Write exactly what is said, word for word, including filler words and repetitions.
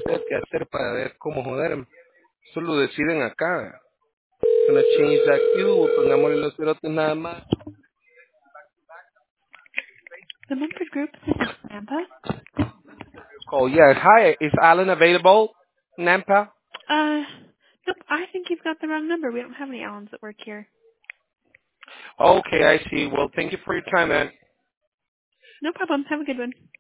tengo que hacer para ver cómo joder. Eso lo deciden acá. Gonna change that queue, pongámosle los cerotes nada más. The Mumford Group, this is Samantha. Oh, yes. Hi, is Alan available? Nampa? Uh, nope, I think you've got the wrong number. We don't have any Allens that work here. Okay, I see. Well, thank you for your time, man. No problem. Have a good one.